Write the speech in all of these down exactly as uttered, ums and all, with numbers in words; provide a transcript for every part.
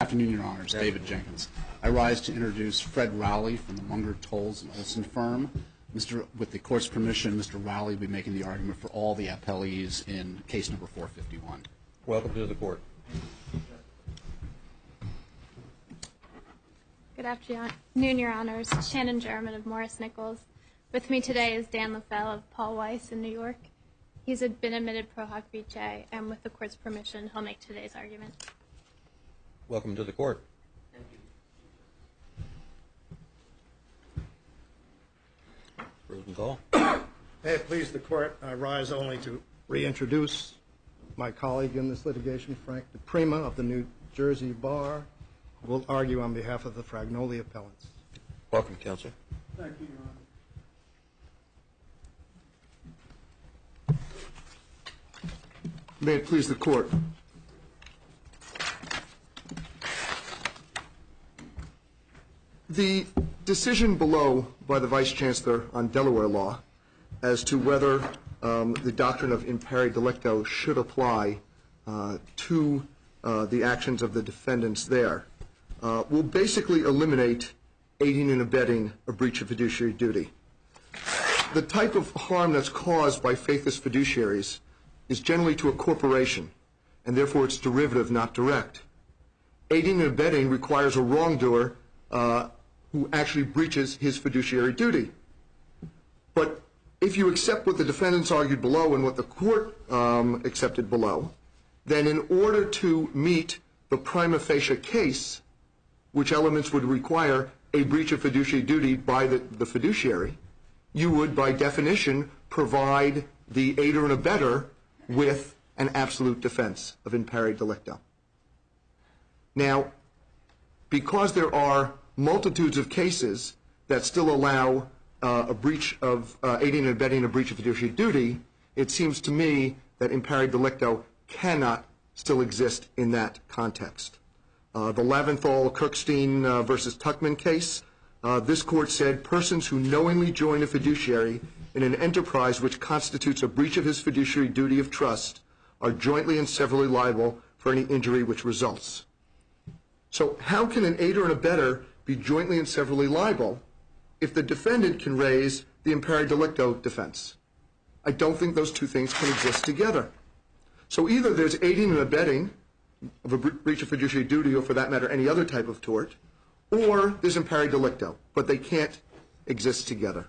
Good afternoon, Your Honors. David Jenkins. I rise to introduce Fred Rowley from the Munger, Tolles, and Olson firm. Mister With the Court's permission, Mister Rowley will be making the argument for all the appellees in case number four fifty-one. Welcome to the Court. Good afternoon, Your Honors. Shannon German of Morris Nichols. With me today is Dan LaFell of Paul Weiss in New York. He's been admitted pro hoc vice, and with the Court's permission, he'll make today's argument. Welcome to the Court. Thank you. Rosenthal. May it please the Court, I rise only to reintroduce my colleague in this litigation, Frank DePrima of the New Jersey Bar, who will argue on behalf of the Fragnoli appellants. Welcome, Counselor. Thank you, Your Honor. May it please the Court. The decision below by the Vice Chancellor on Delaware law as to whether um, the doctrine of impari delicto should apply uh, to uh, the actions of the defendants there uh, will basically eliminate aiding and abetting a breach of fiduciary duty. The type of harm that's caused by faithless fiduciaries is generally to a corporation, and therefore it's derivative, not direct. Aiding and abetting requires a wrongdoer uh, who actually breaches his fiduciary duty. But if you accept what the defendants argued below and what the Court um, accepted below, then in order to meet the prima facie case, which elements would require a breach of fiduciary duty by the, the fiduciary, you would, by definition, provide the aider and abetter with an absolute defense of impari delicto. Now, because there are multitudes of cases that still allow uh, a breach of uh, aiding and abetting a breach of fiduciary duty, it seems to me that impari delicto cannot still exist in that context. Uh, the Laventhal-Kirkstein uh, versus Tuckman case, uh, this Court said persons who knowingly join a fiduciary in an enterprise which constitutes a breach of his fiduciary duty of trust are jointly and severally liable for any injury which results. So how can an aider and abetter be jointly and severally liable if the defendant can raise the impari delicto defense? I don't think those two things can exist together. So either there's aiding and abetting of a breach of fiduciary duty, or for that matter any other type of tort, or there's impari delicto, but they can't exist together.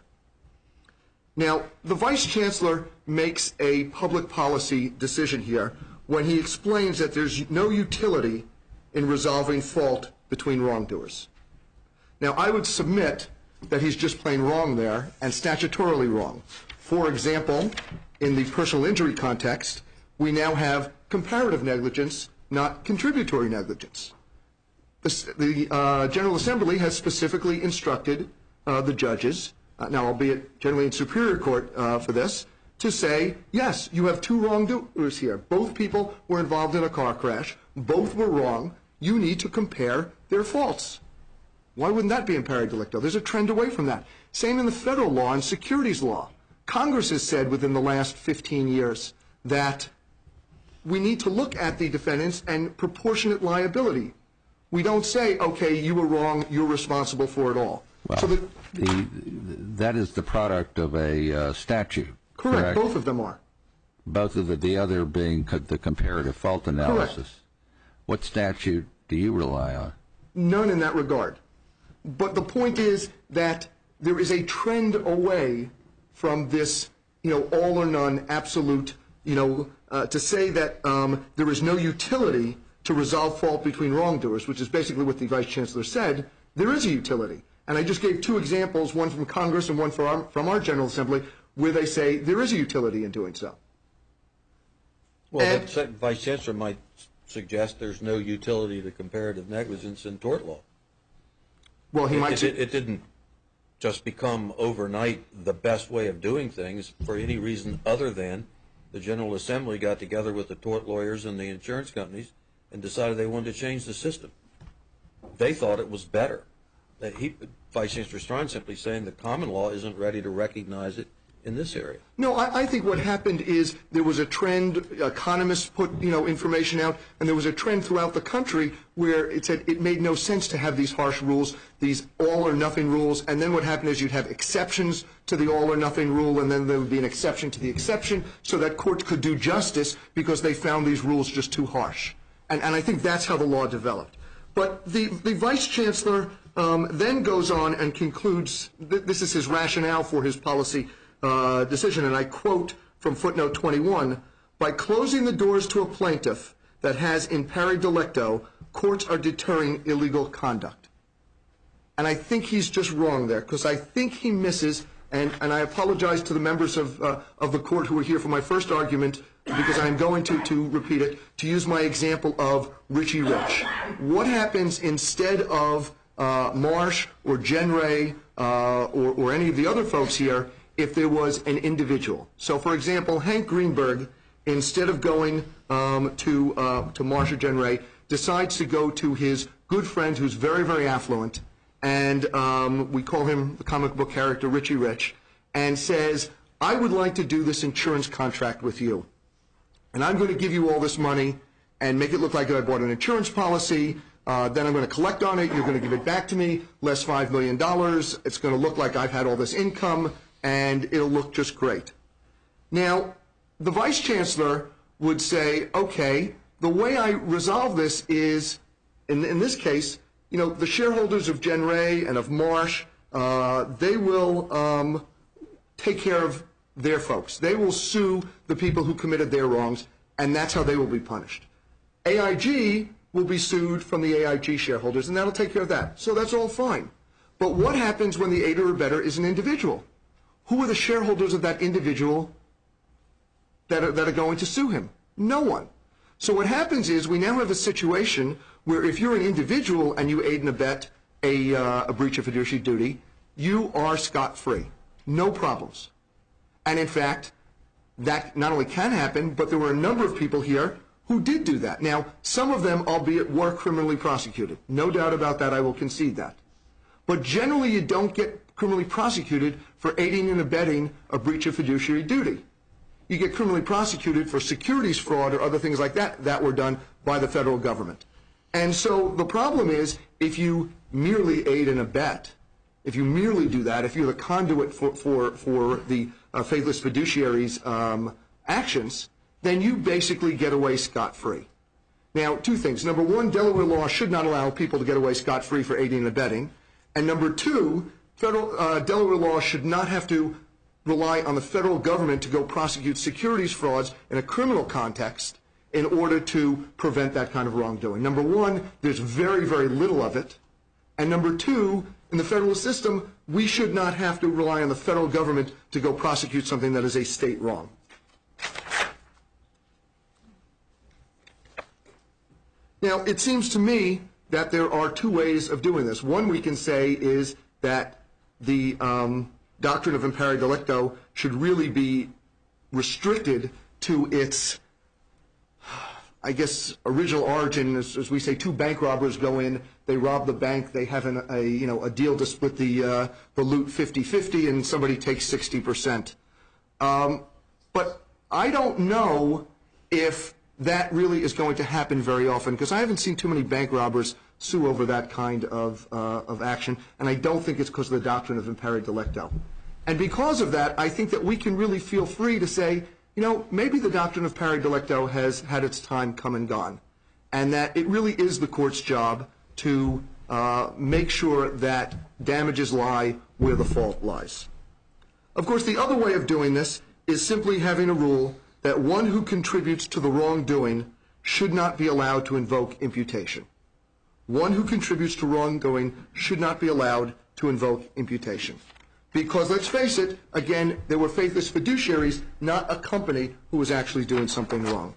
Now, the Vice Chancellor makes a public policy decision here when he explains that there's no utility in resolving fault between wrongdoers. Now, I would submit that he's just plain wrong there and statutorily wrong. For example, in the personal injury context, we now have comparative negligence, not contributory negligence. The, the uh, General Assembly has specifically instructed uh, the judges, uh, now albeit generally in Superior Court uh, for this, to say, yes, you have two wrongdoers here. Both people were involved in a car crash. Both were wrong. You need to compare their faults. Why wouldn't that be impari delicto? There's a trend away from that. Same in the federal law and securities law. Congress has said within the last fifteen years that we need to look at the defendants and proportionate liability. We don't say, okay, you were wrong, you're responsible for it all. Well, so the, the, that is the product of a uh, statute. Correct. Correct. Both of them are. Both of the, the other being co the comparative fault analysis. Correct. What statute do you rely on? None in that regard. But the point is that there is a trend away from this, you know, all or none, absolute, you know, uh, to say that um, there is no utility to resolve fault between wrongdoers, which is basically what the Vice Chancellor said. There is a utility. And I just gave two examples, one from Congress and one from our, from our General Assembly, where they say there is a utility in doing so. Well, and, the Vice Chancellor might suggest there's no utility to comparative negligence in tort law. Well, he it, might. It, it didn't just become overnight the best way of doing things for any reason other than the General Assembly got together with the tort lawyers and the insurance companies and decided they wanted to change the system. They thought it was better. That he, Vice Chancellor Strachan simply saying the common law isn't ready to recognize it in this area. No, I, I think what happened is there was a trend, economists put, you know, information out, and there was a trend throughout the country where it said it made no sense to have these harsh rules, these all or nothing rules, and then what happened is you'd have exceptions to the all or nothing rule, and then there would be an exception to the exception, so that courts could do justice because they found these rules just too harsh. And, and I think that's how the law developed. But the, the Vice Chancellor um, then goes on and concludes, th this is his rationale for his policy Uh, decision, and I quote from footnote twenty-one, by closing the doors to a plaintiff that has in pari delicto, courts are deterring illegal conduct. And I think he's just wrong there, because I think he misses, and, and I apologize to the members of, uh, of the court who were here for my first argument, because I'm going to, to repeat it, to use my example of Richie Rich. What happens instead of uh, Marsh or Jen Ray uh, or, or any of the other folks here if there was an individual? So, for example, Hank Greenberg, instead of going um, to, uh, to Marsh or Jen Ray, decides to go to his good friend who's very, very affluent, and um, we call him the comic book character Richie Rich, and says, I would like to do this insurance contract with you, and I'm going to give you all this money and make it look like I bought an insurance policy. Uh, then I'm going to collect on it. You're going to give it back to me, less five million dollars. It's going to look like I've had all this income, and it'll look just great. Now, the Vice Chancellor would say, okay, the way I resolve this is, in, in this case, you know, the shareholders of Jen Ray and of Marsh, uh, they will um, take care of their folks. They will sue the people who committed their wrongs, and that's how they will be punished. A I G will be sued from the A I G shareholders, and that'll take care of that. So that's all fine. But what happens when the aider or abettor is an individual? Who are the shareholders of that individual that are, that are going to sue him? No one. So what happens is we now have a situation where if you're an individual and you aid and abet a, uh, a breach of fiduciary duty, you are scot-free. No problems. And in fact, that not only can happen, but there were a number of people here who did do that. Now, some of them, albeit, were criminally prosecuted. No doubt about that, I will concede that. But generally, you don't get criminally prosecuted for aiding and abetting a breach of fiduciary duty. You get criminally prosecuted for securities fraud or other things like that that were done by the federal government. And so the problem is, if you merely aid and abet, if you merely do that, if you're the conduit for, for, for the uh, faithless fiduciaries' um, actions, then you basically get away scot-free. Now, two things. Number one, Delaware law should not allow people to get away scot-free for aiding and abetting. And number two, federal uh, Delaware law should not have to rely on the federal government to go prosecute securities frauds in a criminal context in order to prevent that kind of wrongdoing. Number one, there's very, very little of it. And number two, in the federal system, we should not have to rely on the federal government to go prosecute something that is a state wrong. Now, it seems to me that there are two ways of doing this. One we can say is that the um, doctrine of impari delicto should really be restricted to its, I guess, original origin. As, as we say, two bank robbers go in, they rob the bank, they have an, a, you know, a deal to split the, uh, the loot fifty fifty, and somebody takes sixty percent. Um, but I don't know if that really is going to happen very often, because I haven't seen too many bank robbers sue over that kind of, uh, of action, and I don't think it's because of the doctrine of impari delicto. And because of that, I think that we can really feel free to say, you know, maybe the doctrine of impari delicto has had its time come and gone, and that it really is the court's job to uh, make sure that damages lie where the fault lies. Of course, the other way of doing this is simply having a rule that one who contributes to the wrongdoing should not be allowed to invoke imputation. One who contributes to wrongdoing should not be allowed to invoke imputation. Because, let's face it, again, there were faithless fiduciaries, not a company who was actually doing something wrong.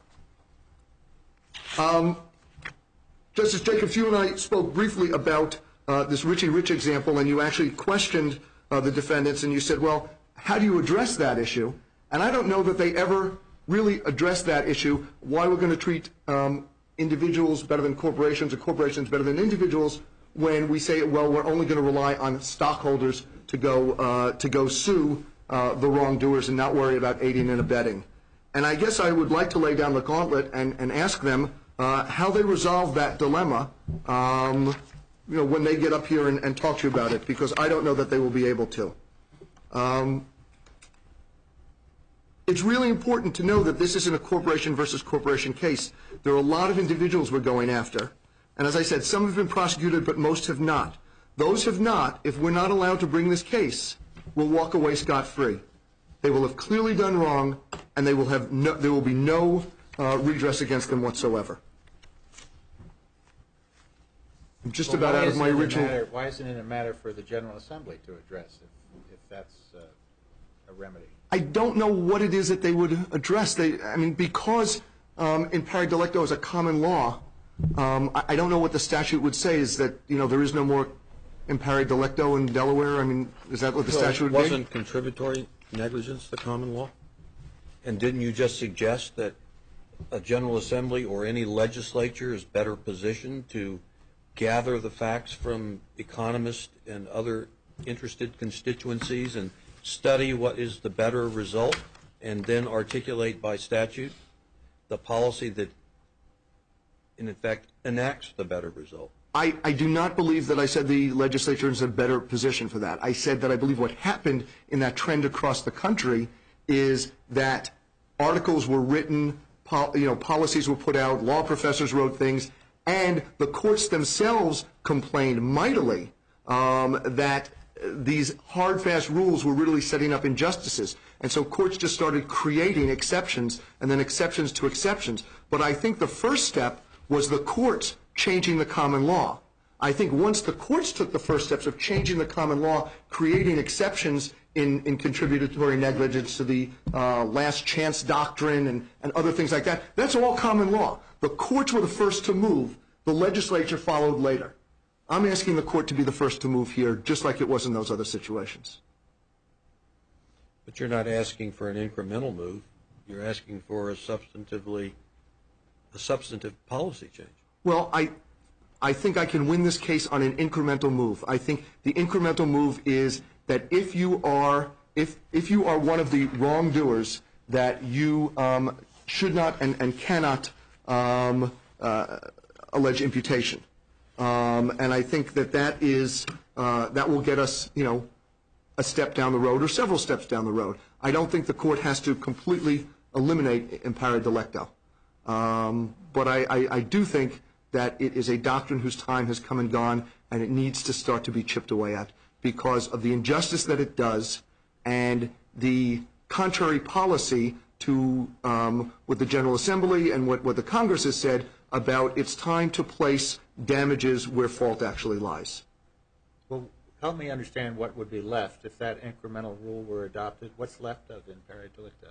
Um, Justice Jacobs, you and I spoke briefly about uh, this Richie Rich example, and you actually questioned uh, the defendants, and you said, well, how do you address that issue? And I don't know that they ever really addressed that issue, why we're going to treat um, individuals better than corporations or corporations better than individuals, when we say, well, we're only going to rely on stockholders to go uh, to go sue uh, the wrongdoers and not worry about aiding and abetting. And I guess I would like to lay down the gauntlet and, and ask them uh, how they resolve that dilemma um, you know, when they get up here and, and talk to you about it, because I don't know that they will be able to. Um, it's really important to know that this isn't a corporation versus corporation case. There are a lot of individuals we're going after. And as I said, some have been prosecuted, but most have not. Those have not, if we're not allowed to bring this case, will walk away scot-free. They will have clearly done wrong, and they will have no, there will be no uh, redress against them whatsoever. I'm just Well, about why out of isn't my it a original... matter- Why isn't it a matter for the General Assembly to address if, if that's uh, a remedy? I don't know what it is that they would address. They, I mean, because um, in pari delicto is a common law, um, I, I don't know what the statute would say is that, you know, there is no more in pari delicto in Delaware. I mean, is that what the So statute would be? wasn't contributory negligence the common law? And didn't you just suggest that a General Assembly or any legislature is better positioned to gather the facts from economists and other interested constituencies and study what is the better result and then articulate by statute the policy that, in effect, enacts the better result? I, I do not believe that I said the legislature is in a better position for that. I said that I believe what happened in that trend across the country is that articles were written, pol, you know, policies were put out, law professors wrote things, and the courts themselves complained mightily um, that these hard, fast rules were really setting up injustices. And so courts just started creating exceptions and then exceptions to exceptions. But I think the first step was the courts changing the common law. I think once the courts took the first steps of changing the common law, creating exceptions in, in contributory negligence to the uh, last chance doctrine and, and other things like that, that's all common law. The courts were the first to move. The legislature followed later. I'm asking the court to be the first to move here, just like it was in those other situations. But you're not asking for an incremental move. You're asking for a substantively, a substantive policy change. Well, I, I think I can win this case on an incremental move. I think the incremental move is that if you are, if, if you are one of the wrongdoers, that you um, should not and, and cannot um, uh, allege imputation. Um, and I think that that is, uh, that will get us, you know, a step down the road or several steps down the road. I don't think the court has to completely eliminate impari delicto. Um, but I, I, I do think that it is a doctrine whose time has come and gone, and it needs to start to be chipped away at because of the injustice that it does and the contrary policy to um, what the General Assembly and what, what the Congress has said about it's time to place damages where fault actually lies. Well, help me understand what would be left if that incremental rule were adopted. What's left of impari delicto?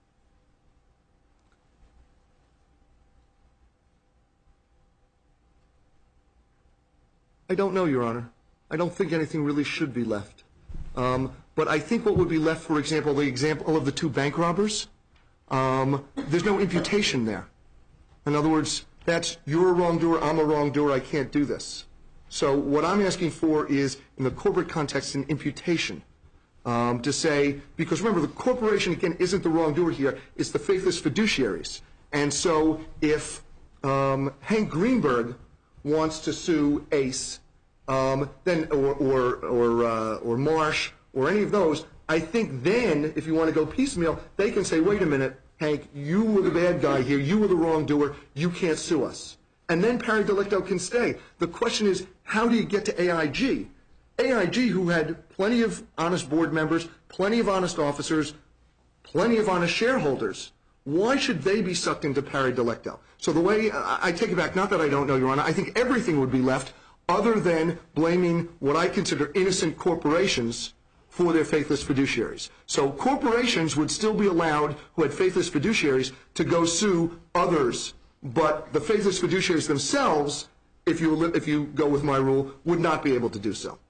I don't know, Your Honor. I don't think anything really should be left. Um, but I think what would be left, for example, the example of the two bank robbers, um, there's no imputation there. In other words, that's you're a wrongdoer, I'm a wrongdoer, I can't do this. So what I'm asking for is, in the corporate context, an imputation um, to say, because remember, the corporation, again, isn't the wrongdoer here, it's the faithless fiduciaries. And so if um, Hank Greenberg wants to sue Ace, um, then or or or, uh, or Marsh or any of those, I think then, if you want to go piecemeal, they can say, wait a minute, Hank, you were the bad guy here, you were the wrongdoer, you can't sue us. And then pari delicto can stay. The question is, how do you get to A I G? A I G, who had plenty of honest board members, plenty of honest officers, plenty of honest shareholders, why should they be sucked into pari delicto? So the way, I take it back, not that I don't know, Your Honor, I think everything would be left other than blaming what I consider innocent corporations for their faithless fiduciaries. So corporations would still be allowed, who had faithless fiduciaries, to go sue others, but the faithless fiduciaries themselves, if you, if you go with my rule, would not be able to do so.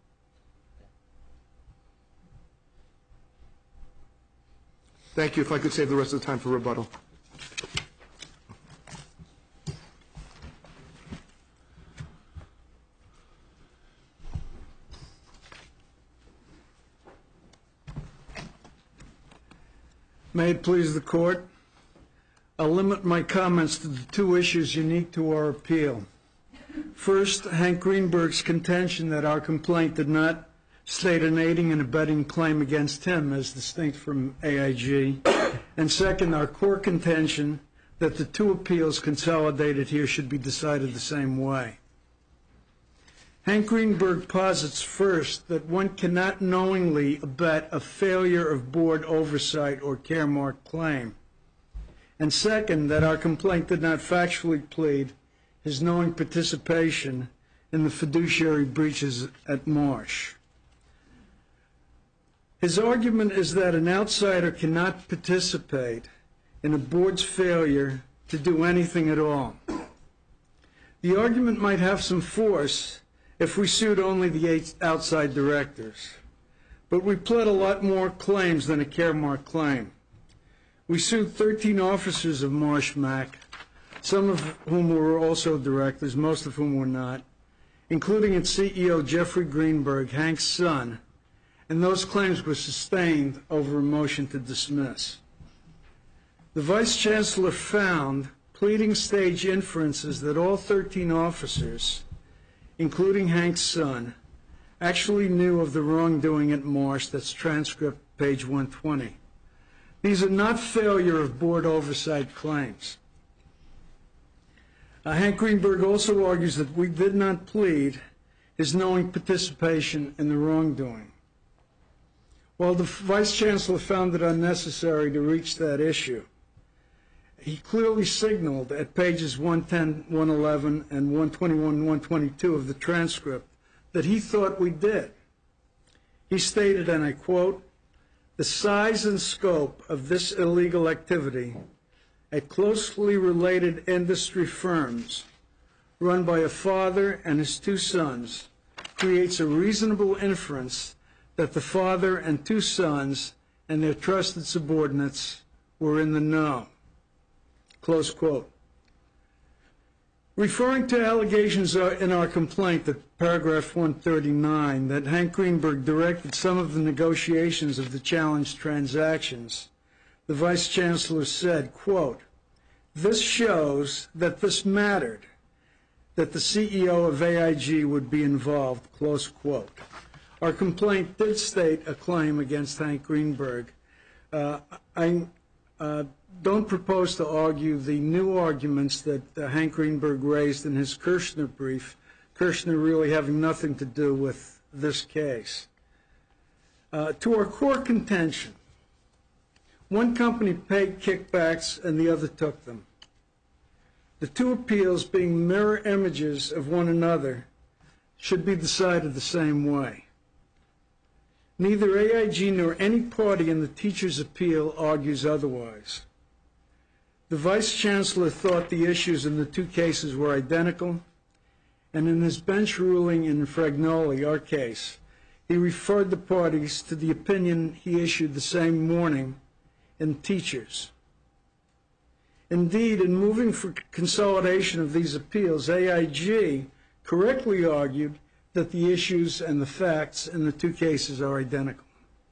Thank you. If I could save the rest of the time for rebuttal. May it please the court, I'll limit my comments to the two issues unique to our appeal. First, Hank Greenberg's contention that our complaint did not state an aiding and abetting claim against him as distinct from A I G. And second, our core contention that the two appeals consolidated here should be decided the same way. Hank Greenberg posits first that one cannot knowingly abet a failure of board oversight or Caremark claim. And second, that our complaint did not factually plead his knowing participation in the fiduciary breaches at Marsh. His argument is that an outsider cannot participate in a board's failure to do anything at all. The argument might have some force if we sued only the eight outside directors, but we pled a lot more claims than a Caremark claim. We sued thirteen officers of Marsh Mac, some of whom were also directors, most of whom were not, including its C E O Jeffrey Greenberg, Hank's son, and those claims were sustained over a motion to dismiss. The Vice Chancellor found pleading stage inferences that all thirteen officers, including Hank's son, actually knew of the wrongdoing at Marsh. That's transcript page one twenty. These are not failure of board oversight claims. Uh, Hank Greenberg also argues that we did not plead his knowing participation in the wrongdoing. While the Vice Chancellor found it unnecessary to reach that issue, he clearly signaled at pages one ten, one eleven, and one twenty-one, one twenty-two of the transcript that he thought we did. He stated, and I quote, "The size and scope of this illegal activity at closely related industry firms run by a father and his two sons creates a reasonable inference that the father and two sons and their trusted subordinates were in the know." Close quote. Referring to allegations in our complaint at paragraph one thirty-nine that Hank Greenberg directed some of the negotiations of the challenged transactions, the Vice Chancellor said, quote, "This shows that this mattered, that the C E O of A I G would be involved," close quote. Our complaint did state a claim against Hank Greenberg. Uh, I uh, don't propose to argue the new arguments that uh, Hank Greenberg raised in his Kirshner brief, Kirshner really having nothing to do with this case. Uh, to our core contention, one company paid kickbacks and the other took them. The two appeals, being mirror images of one another, should be decided the same way. Neither A I G nor any party in the teacher's appeal argues otherwise. The Vice Chancellor thought the issues in the two cases were identical, and in his bench ruling in Fragnoli, our case, he referred the parties to the opinion he issued the same morning in teachers. Indeed, in moving for consolidation of these appeals, A I G correctly argued that the issues and the facts in the two cases are identical.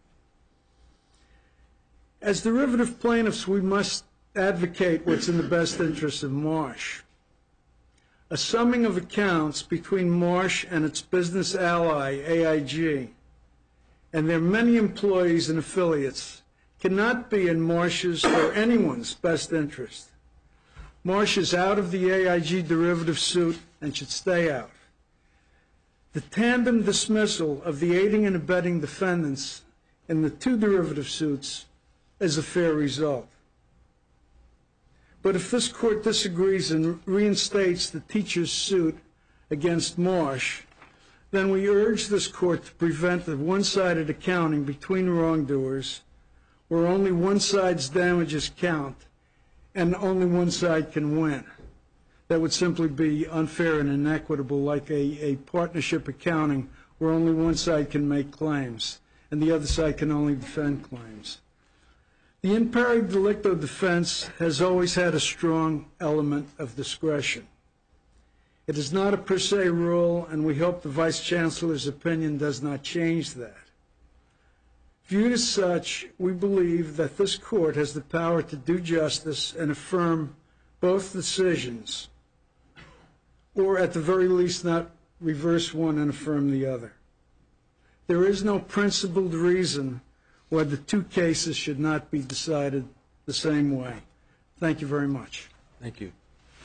As derivative plaintiffs, we must advocate what's in the best interest of Marsh. A summing of accounts between Marsh and its business ally, A I G, and their many employees and affiliates cannot be in Marsh's or anyone's best interest. Marsh is out of the A I G derivative suit and should stay out. The tandem dismissal of the aiding and abetting defendants in the two derivative suits is a fair result. But if this court disagrees and reinstates the teacher's suit against Marsh, then we urge this court to prevent the one-sided accounting between wrongdoers where only one side's damages count and only one side can win. That would simply be unfair and inequitable, like a, a partnership accounting where only one side can make claims and the other side can only defend claims. The in pari delicto defense has always had a strong element of discretion. It is not a per se rule, and we hope the Vice Chancellor's opinion does not change that. Viewed as such, we believe that this court has the power to do justice and affirm both decisions, or at the very least not reverse one and affirm the other. There is no principled reason why the two cases should not be decided the same way. Thank you very much. Thank you.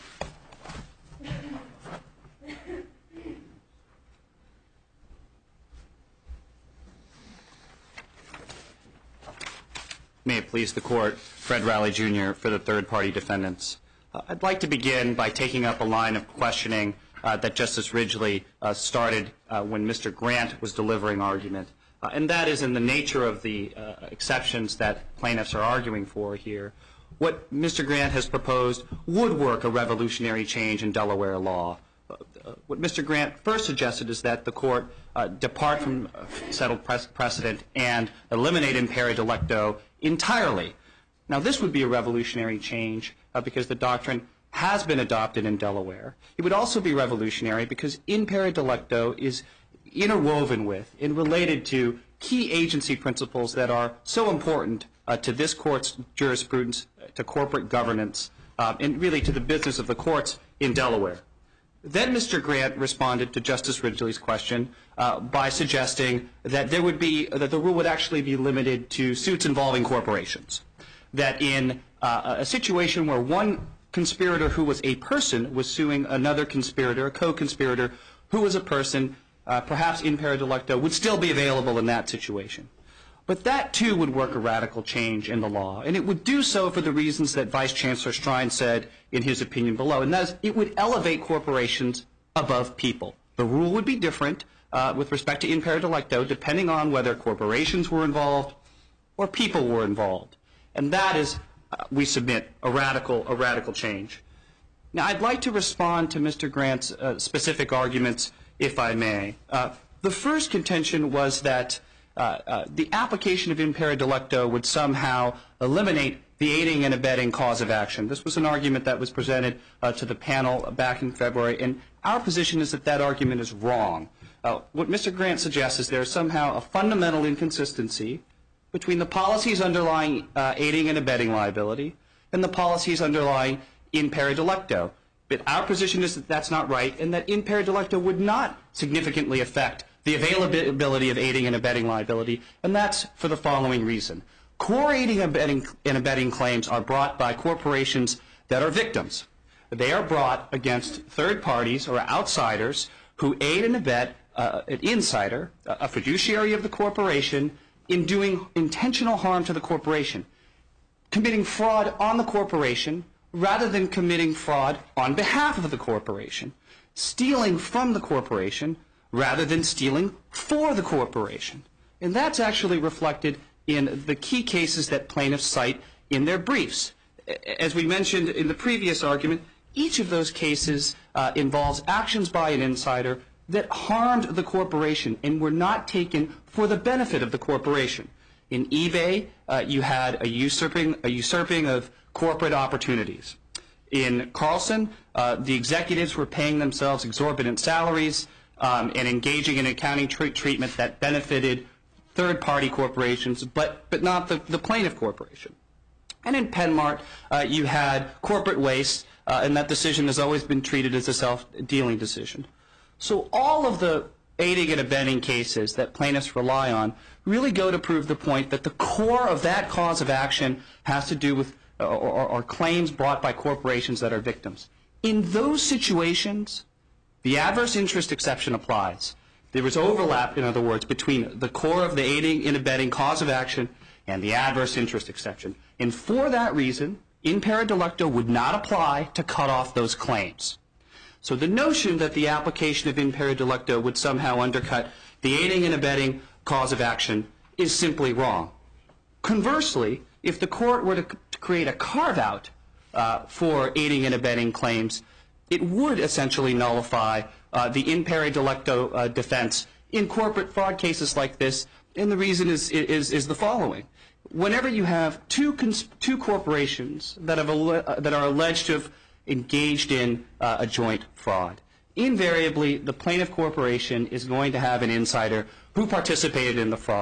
May it please the Court, Fred Rowley, Junior for the third-party defendants. Uh, I'd like to begin by taking up a line of questioning uh, that Justice Ridgely uh, started uh, when Mister Grant was delivering argument, uh, and that is in the nature of the uh, exceptions that plaintiffs are arguing for here. What Mister Grant has proposed would work a revolutionary change in Delaware law. Uh, uh, what Mister Grant first suggested is that the Court uh, depart from uh, settled pre- precedent and eliminate imperi delicto entirely. Now, this would be a revolutionary change uh, because the doctrine has been adopted in Delaware. It would also be revolutionary because imperi delicto is interwoven with and related to key agency principles that are so important uh, to this Court's jurisprudence, to corporate governance, uh, and really to the business of the courts in Delaware. Then Mister Grant responded to Justice Ridgely's question uh, by suggesting that there would be that the rule would actually be limited to suits involving corporations. That in uh, a situation where one conspirator who was a person was suing another conspirator, a co-conspirator who was a person, uh, perhaps imperi delicto would still be available in that situation. But that, too, would work a radical change in the law, and it would do so for the reasons that Vice Chancellor Strine said in his opinion below, and that is it would elevate corporations above people. The rule would be different uh, with respect to imperi delicto, depending on whether corporations were involved or people were involved. And that is, uh, we submit, a radical, a radical change. Now, I'd like to respond to Mister Grant's uh, specific arguments, if I may. Uh, the first contention was that Uh, uh, the application of imperi delicto would somehow eliminate the aiding and abetting cause of action. This was an argument that was presented uh, to the panel back in February, and our position is that that argument is wrong. Uh, what Mister Grant suggests is there is somehow a fundamental inconsistency between the policies underlying uh, aiding and abetting liability and the policies underlying imperi delicto. But our position is that that's not right, and that imperi delicto would not significantly affect the availability of aiding and abetting liability, and that's for the following reason. Core aiding and abetting, and abetting claims are brought by corporations that are victims. They are brought against third parties or outsiders who aid and abet uh, an insider, a fiduciary of the corporation, in doing intentional harm to the corporation, committing fraud on the corporation rather than committing fraud on behalf of the corporation, stealing from the corporation rather than stealing for the corporation. And that's actually reflected in the key cases that plaintiffs cite in their briefs. As we mentioned in the previous argument, each of those cases uh, involves actions by an insider that harmed the corporation and were not taken for the benefit of the corporation. In eBay, uh, you had a usurping, a usurping of corporate opportunities. In Carlson, uh, the executives were paying themselves exorbitant salaries Um, and engaging in accounting tre- treatment that benefited third-party corporations, but, but not the, the plaintiff corporation. And in Penmart, uh, you had corporate waste, uh, and that decision has always been treated as a self-dealing decision. So all of the aiding and abetting cases that plaintiffs rely on really go to prove the point that the core of that cause of action has to do with uh, or, or claims brought by corporations that are victims. In those situations, the adverse interest exception applies. There is overlap, in other words, between the core of the aiding and abetting cause of action and the adverse interest exception. And for that reason, imperi delicto would not apply to cut off those claims. So the notion that the application of imperi delicto would somehow undercut the aiding and abetting cause of action is simply wrong. Conversely, if the court were to, to create a carve-out uh, for aiding and abetting claims, it would essentially nullify uh, the imperi delicto uh, defense in corporate fraud cases like this, and the reason is, is, is the following. Whenever you have two, cons- two corporations that, have alle- uh, that are alleged to have engaged in uh, a joint fraud, invariably the plaintiff corporation is going to have an insider who participated in the fraud.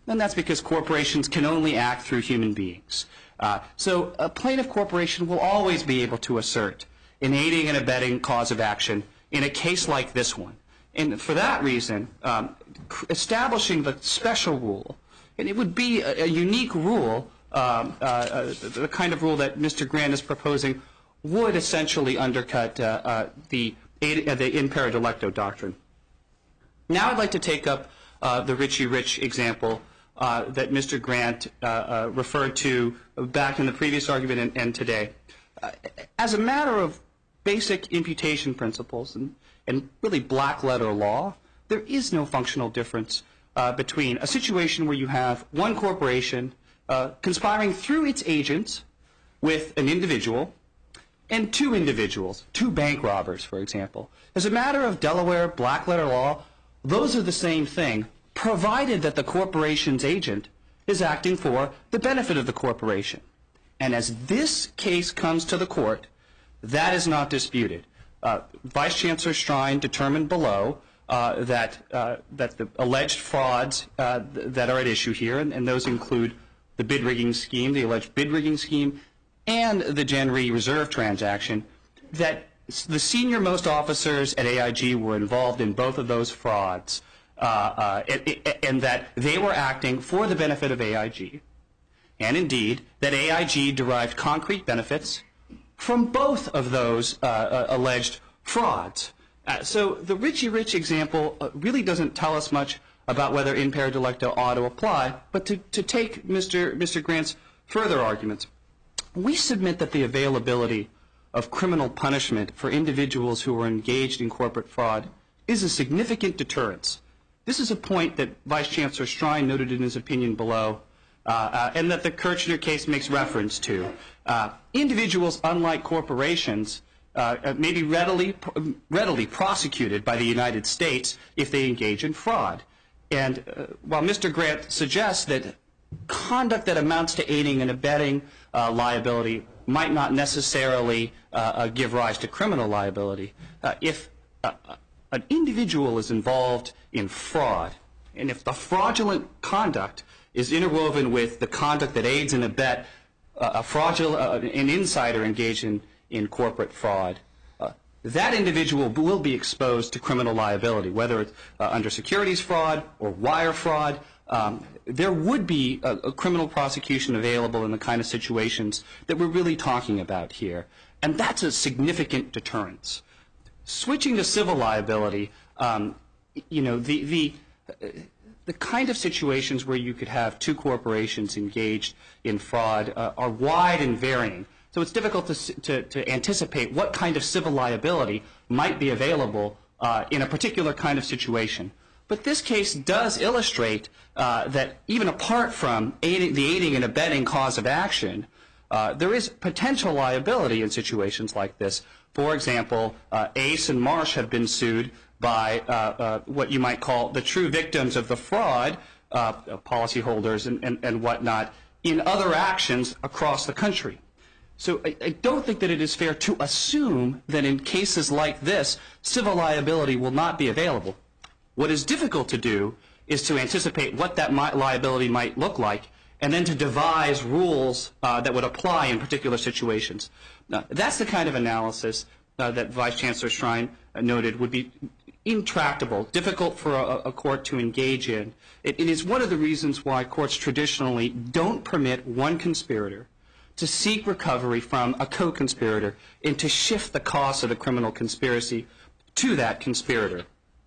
And that's because corporations can only act through human beings. Uh, so a plaintiff corporation will always be able to assert an aiding and abetting cause of action in a case like this one. And for that reason, um, establishing the special rule, and it would be a, a unique rule, um, uh, uh, the kind of rule that Mister Grant is proposing, would essentially undercut uh, uh, the, uh, the in peri delicto doctrine. Now I'd like to take up uh, the Richie Rich example uh, that Mister Grant uh, uh, referred to back in the previous argument and, and today. Uh, as a matter of basic imputation principles and, and really black letter law, there is no functional difference uh, between a situation where you have one corporation uh, conspiring through its agents with an individual and two individuals, two bank robbers, for example. As a matter of Delaware black letter law, those are the same thing, provided that the corporation's agent is acting for the benefit of the corporation. And as this case comes to the court, that is not disputed. Uh, Vice Chancellor Strine determined below uh, that uh, that the alleged frauds uh, th that are at issue here, and, and those include the bid rigging scheme, the alleged bid rigging scheme, and the Gen Re reserve transaction, that the senior most officers at A I G were involved in both of those frauds, uh, uh, and, and that they were acting for the benefit of A I G, and indeed that A I G derived concrete benefits from both of those uh, uh, alleged frauds. Uh, so the Richie Rich example uh, really doesn't tell us much about whether in peri delicto ought to apply, but to, to take Mister Mister Grant's further arguments, we submit that the availability of criminal punishment for individuals who are engaged in corporate fraud is a significant deterrence. This is a point that Vice Chancellor Strine noted in his opinion below, uh, uh, and that the Kirchner case makes reference to. Uh, individuals, unlike corporations, uh, may be readily, readily prosecuted by the United States if they engage in fraud. And uh, while Mister Grant suggests that conduct that amounts to aiding and abetting uh, liability might not necessarily uh, uh, give rise to criminal liability, uh, if uh, an individual is involved in fraud, and if the fraudulent conduct is interwoven with the conduct that aids and abet uh, a fraudulent, uh, an insider engaged in, in corporate fraud, uh, that individual will be exposed to criminal liability, whether it's uh, under securities fraud or wire fraud. Um, there would be a, a criminal prosecution available in the kind of situations that we're really talking about here. And that's a significant deterrence. Switching to civil liability, um, you know, the, the, uh, the kind of situations where you could have two corporations engaged in fraud uh, are wide and varying. So it's difficult to, to, to anticipate what kind of civil liability might be available uh, in a particular kind of situation. But this case does illustrate uh, that even apart from aiding, the aiding and abetting cause of action, uh, there is potential liability in situations like this. For example, uh, Ace and Marsh have been sued by uh, uh, what you might call the true victims of the fraud, uh, policyholders and, and, and whatnot, in other actions across the country. So I, I don't think that it is fair to assume that in cases like this, civil liability will not be available. What is difficult to do is to anticipate what that liability might look like and then to devise rules uh, that would apply in particular situations. Now, that's the kind of analysis uh, that Vice Chancellor Strine uh, noted would be intractable, difficult for a, a court to engage in. It, it is one of the reasons why courts traditionally don't permit one conspirator to seek recovery from a co-conspirator and to shift the cost of the criminal conspiracy to that conspirator.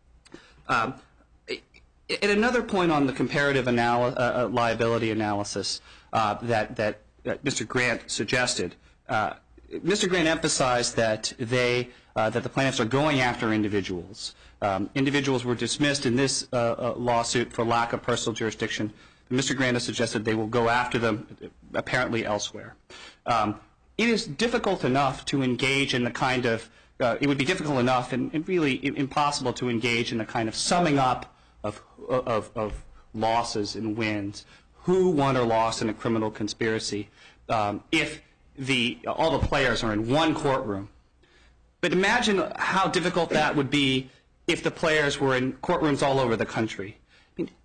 Um, at another point on the comparative anal uh, liability analysis uh, that, that uh, Mister Grant suggested, uh, Mister Grant emphasized that they uh, that the plaintiffs are going after individuals. Um, individuals were dismissed in this uh, uh, lawsuit for lack of personal jurisdiction. Mister Grant has suggested they will go after them apparently elsewhere. Um, it is difficult enough to engage in the kind of Uh, it would be difficult enough and, and really impossible to engage in the kind of summing up of, of, of losses and wins, who won or lost in a criminal conspiracy, um, if the, all the players are in one courtroom. But imagine how difficult that would be if the players were in courtrooms all over the country. I mean,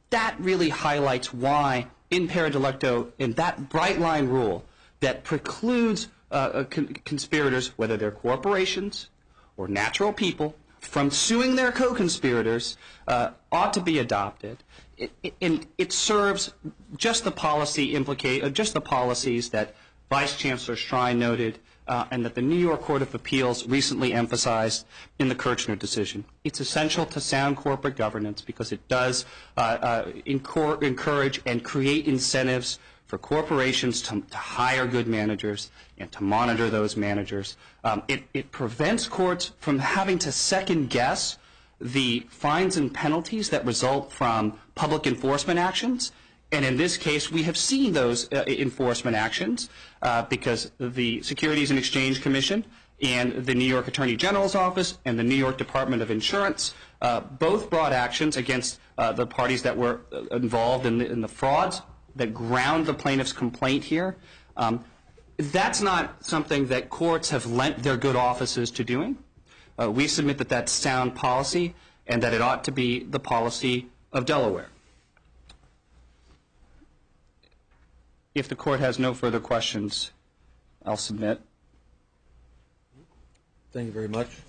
that really highlights why in peri delicto, in that bright line rule that precludes uh, con conspirators, whether they're corporations or natural people, from suing their co-conspirators, uh, ought to be adopted. It, it, and it serves just the policy implicate, uh, just the policies that Vice Chancellor Strine noted, uh, and that the New York Court of Appeals recently emphasized in the Kirchner decision. It's essential to sound corporate governance because it does uh, uh, encourage and create incentives for corporations to, to hire good managers and to monitor those managers. Um, it, it prevents courts from having to second guess the fines and penalties that result from public enforcement actions. And in this case, we have seen those uh, enforcement actions uh, because the Securities and Exchange Commission and the New York Attorney General's Office and the New York Department of Insurance uh, both brought actions against uh, the parties that were involved in the, in the frauds that ground the plaintiff's complaint here. Um, that's not something that courts have lent their good offices to doing. Uh, we submit that that's sound policy and that it ought to be the policy of Delaware. If the court has no further questions, I'll submit. Thank you very much.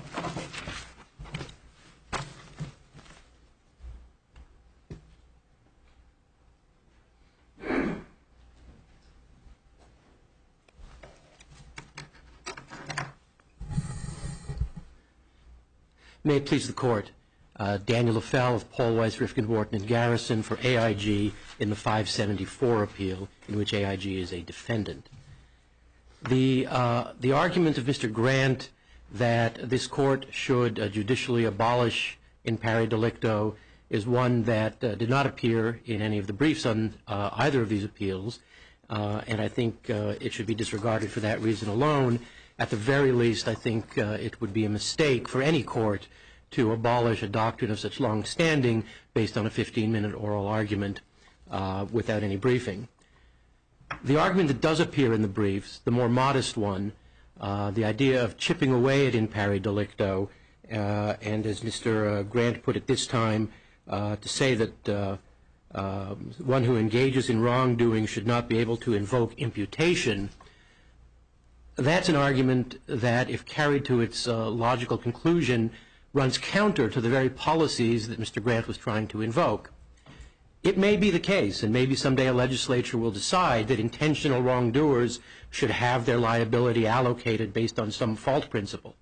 May it please the Court. Uh, Daniel LaFell of Paul Weiss, Rifkin, Wharton, and Garrison for A I G in the five seventy-four appeal in which A I G is a defendant. The, uh, the argument of Mister Grant that this Court should uh, judicially abolish in pari delicto is one that uh, did not appear in any of the briefs on uh, either of these appeals, uh, and I think uh, it should be disregarded for that reason alone. At the very least, I think uh, it would be a mistake for any court to abolish a doctrine of such long standing based on a fifteen minute oral argument uh, without any briefing. The argument that does appear in the briefs, the more modest one, uh, the idea of chipping away at in pari delicto, uh, and as Mister Uh, Grant put it this time, uh, to say that uh, uh, one who engages in wrongdoing should not be able to invoke imputation. That's an argument that, if carried to its uh, logical conclusion, runs counter to the very policies that Mister Grant was trying to invoke. It may be the case, and maybe someday a legislature will decide that intentional wrongdoers should have their liability allocated based on some fault principle.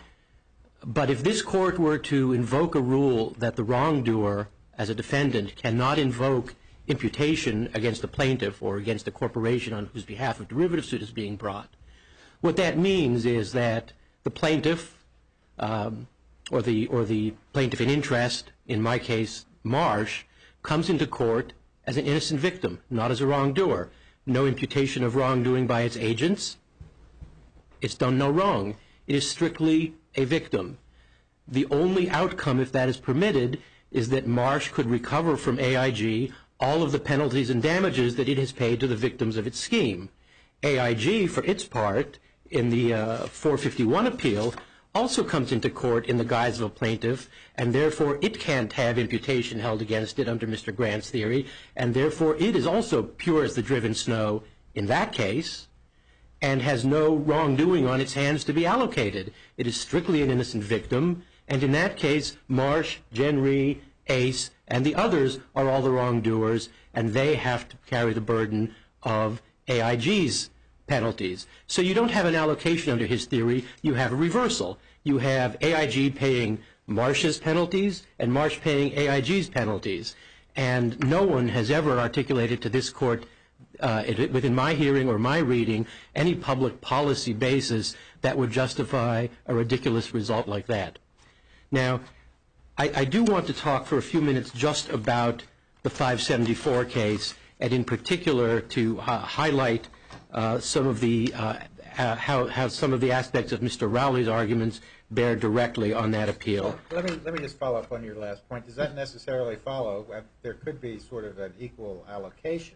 But if this Court were to invoke a rule that the wrongdoer, as a defendant, cannot invoke imputation against the plaintiff or against a corporation on whose behalf a derivative suit is being brought, what that means is that the plaintiff, um, or the or the plaintiff in interest, in my case, Marsh, comes into court as an innocent victim, not as a wrongdoer. No imputation of wrongdoing by its agents. It's done no wrong. It is strictly a victim. The only outcome, if that is permitted, is that Marsh could recover from A I G all of the penalties and damages that it has paid to the victims of its scheme. A I G, for its part, in the uh, four fifty-one appeal, also comes into court in the guise of a plaintiff, and therefore it can't have imputation held against it under Mister Grant's theory, and therefore it is also pure as the driven snow in that case, and has no wrongdoing on its hands to be allocated. It is strictly an innocent victim, and in that case, Marsh, Genry, Ace, and the others are all the wrongdoers, and they have to carry the burden of A I G's penalties. So you don't have an allocation under his theory, you have a reversal. You have A I G paying Marsh's penalties and Marsh paying A I G's penalties. And no one has ever articulated to this Court, uh, it, within my hearing or my reading, any public policy basis that would justify a ridiculous result like that. Now, I, I do want to talk for a few minutes just about the five seventy-four case, and in particular to uh, highlight Uh, some of the uh, how, how some of the aspects of Mister Rowley's arguments bear directly on that appeal. Well, let me let me just follow up on your last point. Does that necessarily follow? Uh, there could be sort of an equal allocation.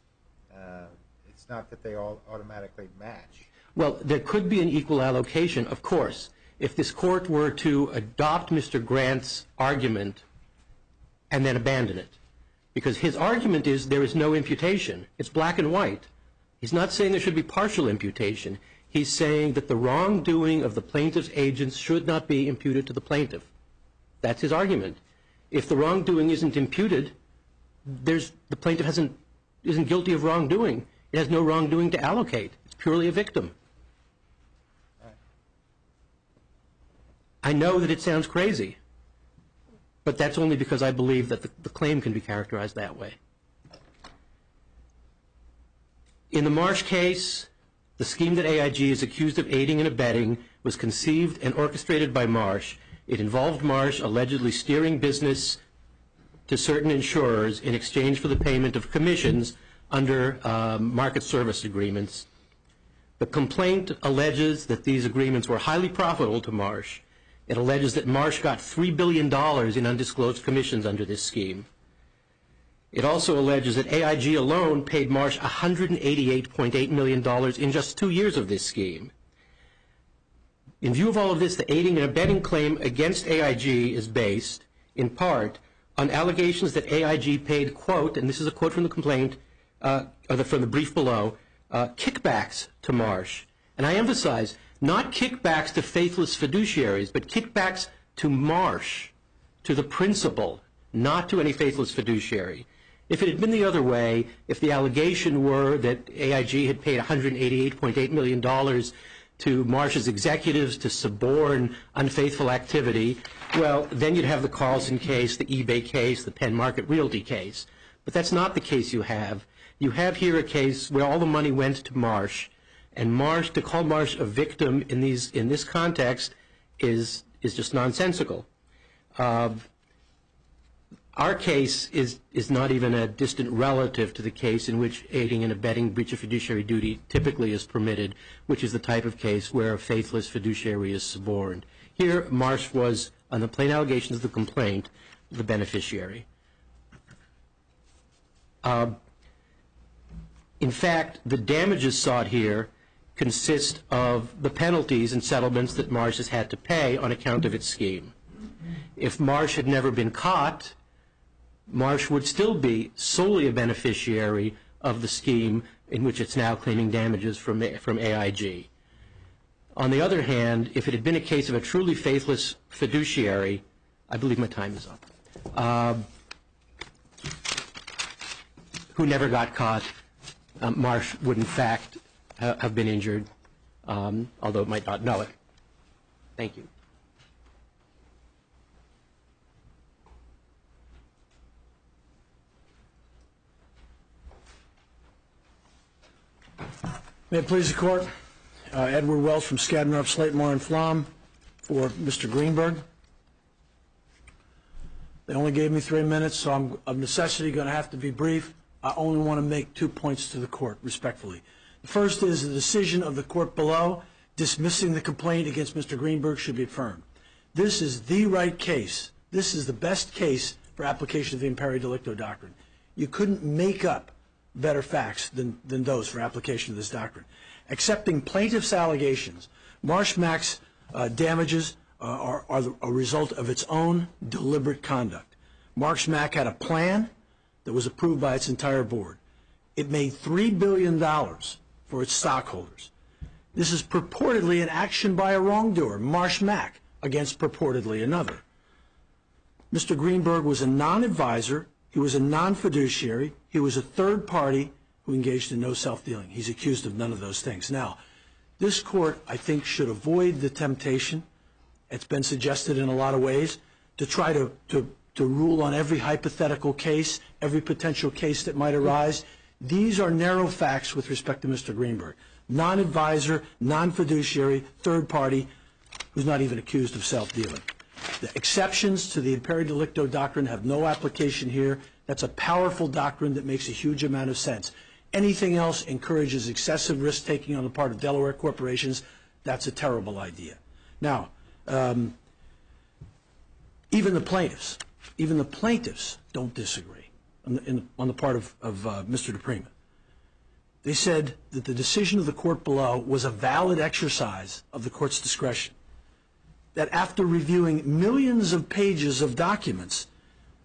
Uh, it's not that they all automatically match. Well, there could be an equal allocation, of course. If this Court were to adopt Mister Grant's argument and then abandon it, because his argument is there is no imputation. It's black and white. He's not saying there should be partial imputation. He's saying that the wrongdoing of the plaintiff's agents should not be imputed to the plaintiff. That's his argument. If the wrongdoing isn't imputed, there's, the plaintiff hasn't, isn't guilty of wrongdoing. It has no wrongdoing to allocate. It's purely a victim. I know that it sounds crazy, but that's only because I believe that the, the claim can be characterized that way. In the Marsh case, the scheme that A I G is accused of aiding and abetting was conceived and orchestrated by Marsh. It involved Marsh allegedly steering business to certain insurers in exchange for the payment of commissions under um, market service agreements. The complaint alleges that these agreements were highly profitable to Marsh. It alleges that Marsh got three billion dollars in undisclosed commissions under this scheme. It also alleges that A I G alone paid Marsh one hundred eighty-eight point eight million dollars in just two years of this scheme. In view of all of this, the aiding and abetting claim against A I G is based, in part, on allegations that A I G paid, quote, and this is a quote from the complaint, uh, or the, from the brief below, uh, kickbacks to Marsh. And I emphasize, not kickbacks to faithless fiduciaries, but kickbacks to Marsh, to the principal, not to any faithless fiduciary. If it had been the other way, if the allegation were that A I G had paid one hundred eighty-eight point eight million dollars to Marsh's executives to suborn unfaithful activity, well, then you'd have the Carlson case, the eBay case, the Penn Market Realty case. But that's not the case you have. You have here a case where all the money went to Marsh, and Marsh, to call Marsh a victim in these in this context is is just nonsensical. Uh, our case is is not even a distant relative to the case in which aiding and abetting breach of fiduciary duty typically is permitted, which is the type of case where a faithless fiduciary is suborned. Here, Marsh was, on the plain allegations of the complaint, the beneficiary. Uh, in fact, the damages sought here consist of the penalties and settlements that Marsh has had to pay on account of its scheme. If Marsh had never been caught, Marsh would still be solely a beneficiary of the scheme in which it's now claiming damages from, from A I G. On the other hand, if it had been a case of a truly faithless fiduciary, I believe my time is up, uh, who never got caught, uh, Marsh would in fact ha have been injured, um, although it might not know it. Thank you. May it please the Court, uh, Edward Wells from Skadden Arps, Slate, Moore and Flom for Mister Greenberg. They only gave me three minutes, so I'm of necessity going to have to be brief. I only want to make two points to the Court, respectfully. The first is the decision of the Court below dismissing the complaint against Mister Greenberg should be affirmed. This is the right case. This is the best case for application of the imperi delicto doctrine. You couldn't make up better facts than, than those for application of this doctrine. Accepting plaintiff's allegations, Marsh Mac's uh, damages uh, are, are the, a result of its own deliberate conduct. Marsh Mac had a plan that was approved by its entire board. It made three billion dollars for its stockholders. This is purportedly an action by a wrongdoer, Marsh Mac, against purportedly another. Mister Greenberg was a non-advisor. He was a non-fiduciary. He was a third party who engaged in no self-dealing. He's accused of none of those things. Now, this Court, I think, should avoid the temptation, it's been suggested in a lot of ways, to try to, to, to rule on every hypothetical case, every potential case that might arise. These are narrow facts with respect to Mister Greenberg. Non-advisor, non-fiduciary, third party, who's not even accused of self-dealing. The exceptions to the imperi delicto doctrine have no application here. That's a powerful doctrine that makes a huge amount of sense. Anything else encourages excessive risk-taking on the part of Delaware corporations. That's a terrible idea. Now, um, even the plaintiffs, even the plaintiffs don't disagree on the, in, on the part of, of uh, Mister DePrima. They said that the decision of the court below was a valid exercise of the court's discretion. That after reviewing millions of pages of documents,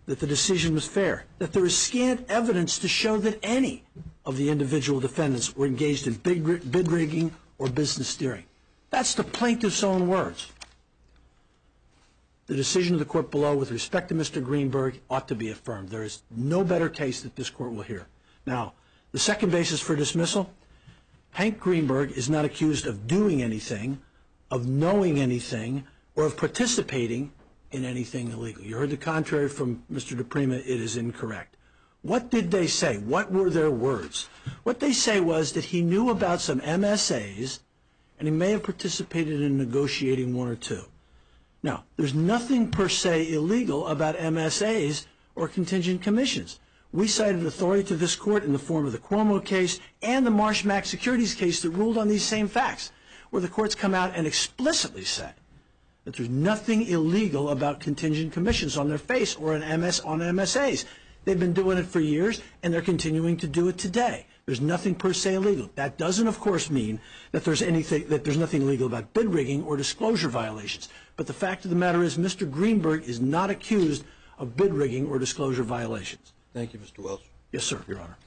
that the decision was fair, that there is scant evidence to show that any of the individual defendants were engaged in bid, bid rigging or business steering. That's the plaintiff's own words. The decision of the court below with respect to Mister Greenberg ought to be affirmed. There is no better case that this court will hear. Now, the second basis for dismissal, Hank Greenberg is not accused of doing anything, of knowing anything, or of participating in anything illegal. You heard the contrary from Mister DePrima. It is incorrect. What did they say? What were their words? What they say was that he knew about some M S As and he may have participated in negotiating one or two. Now, there's nothing per se illegal about M S As or contingent commissions. We cited authority to this court in the form of the Cuomo case and the Marsh Mac Securities case that ruled on these same facts, where the courts come out and explicitly say that there's nothing illegal about contingent commissions on their face or an M S on M S As. They've been doing it for years, and they're continuing to do it today. There's nothing per se illegal. That doesn't, of course, mean that there's anything that there's nothing illegal about bid rigging or disclosure violations. But the fact of the matter is, Mister Greenberg is not accused of bid rigging or disclosure violations. Thank you, Mister Welch. Yes, sir, Your Honor.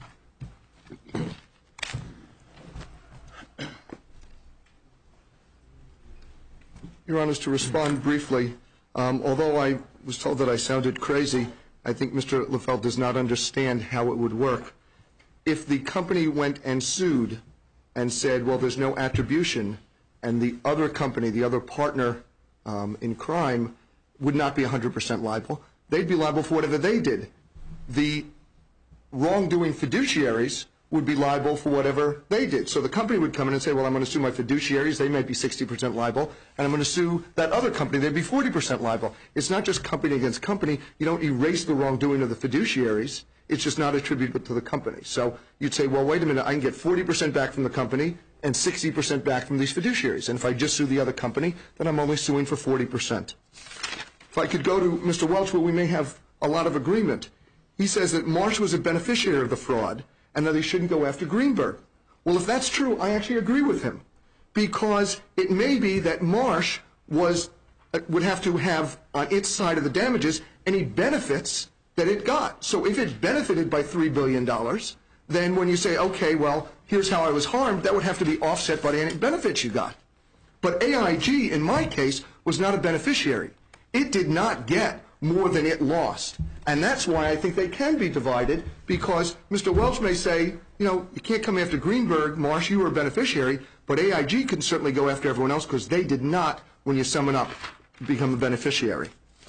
Your Honor, to respond briefly, um, although I was told that I sounded crazy, I think Mister Lefeld does not understand how it would work. If the company went and sued and said, well, there's no attribution, and the other company, the other partner um, in crime, would not be one hundred percent liable, they'd be liable for whatever they did. The wrongdoing fiduciaries would be liable for whatever they did. So the company would come in and say, well, I'm going to sue my fiduciaries. They might be sixty percent liable. And I'm going to sue that other company. They'd be forty percent liable. It's not just company against company. You don't erase the wrongdoing of the fiduciaries. It's just not attributable to the company. So you'd say, well, wait a minute. I can get forty percent back from the company and sixty percent back from these fiduciaries. And if I just sue the other company, then I'm only suing for forty percent. If I could go to Mister Welch, where we may have a lot of agreement. He says that Marsh was a beneficiary of the fraud and that he shouldn't go after Greenberg. Well, if that's true, I actually agree with him, because it may be that Marsh was uh, would have to have on its side of the damages any benefits that it got. So if it benefited by three billion dollars, then when you say, okay, well, here's how I was harmed, that would have to be offset by any benefits you got. But A I G, in my case, was not a beneficiary. It did not get more than it lost. And that's why I think they can be divided, because Mister Welch may say, you know, you can't come after Greenberg, Marsh, you were a beneficiary, but A I G can certainly go after everyone else because they did not, when you sum it up, become a beneficiary.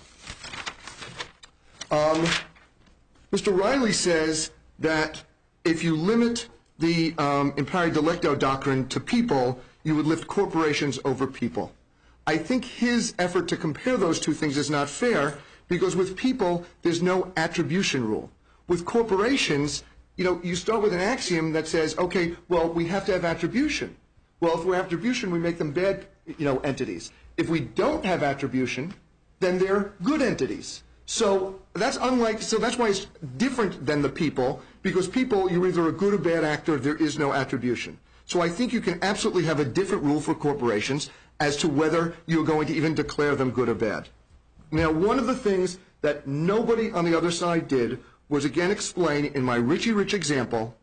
Um, Mister Riley says that if you limit the um, impari delicto doctrine to people, you would lift corporations over people. I think his effort to compare those two things is not fair, because with people, there's no attribution rule. With corporations, you know, you start with an axiom that says, okay, well, we have to have attribution. Well, if we're attribution, we make them bad, you know, entities. If we don't have attribution, then they're good entities. So that's unlike, so that's why it's different than the people, because people, you're either a good or bad actor, there is no attribution. So I think you can absolutely have a different rule for corporations as to whether you're going to even declare them good or bad. Now, one of the things that nobody on the other side did was again explain in my Richie Rich example,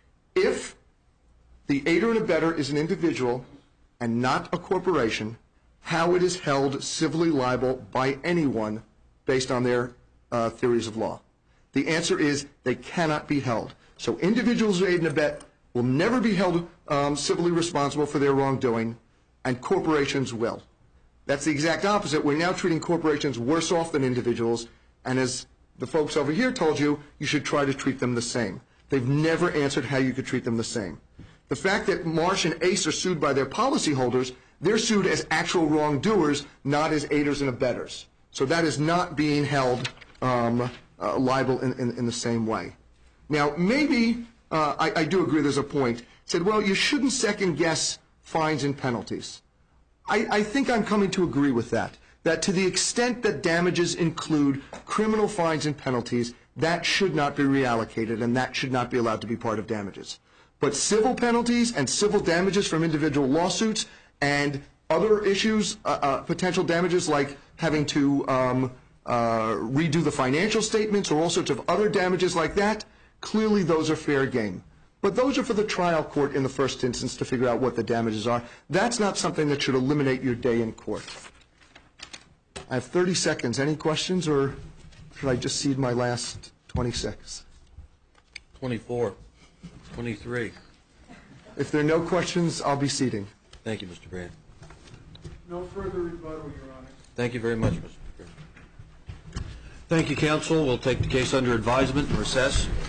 if the aider and abettor is an individual and not a corporation, how it is held civilly liable by anyone based on their uh, theories of law. The answer is they cannot be held. So individuals who aid and abet will never be held um, civilly responsible for their wrongdoing, and corporations will. That's the exact opposite. We're now treating corporations worse off than individuals, and as the folks over here told you, you should try to treat them the same. They've never answered how you could treat them the same. The fact that Marsh and Ace are sued by their policyholders, they're sued as actual wrongdoers, not as aiders and abettors. So that is not being held um, uh, liable in, in, in the same way. Now, maybe, uh, I, I do agree there's a point, said, well, you shouldn't second guess fines and penalties. I, I think I'm coming to agree with that, that to the extent that damages include criminal fines and penalties, that should not be reallocated and that should not be allowed to be part of damages. But civil penalties and civil damages from individual lawsuits and other issues, uh, uh, potential damages like having to um, uh, redo the financial statements or all sorts of other damages like that, clearly those are fair game. But those are for the trial court in the first instance to figure out what the damages are. That's not something that should eliminate your day in court. I have thirty seconds. Any questions, or should I just cede my last twenty-six? twenty-four, twenty-three. If there are no questions, I'll be ceding. Thank you, Mister Grant. No further rebuttal, Your Honor. Thank you very much, Mister Grant. Thank you, counsel. We'll take the case under advisement and recess.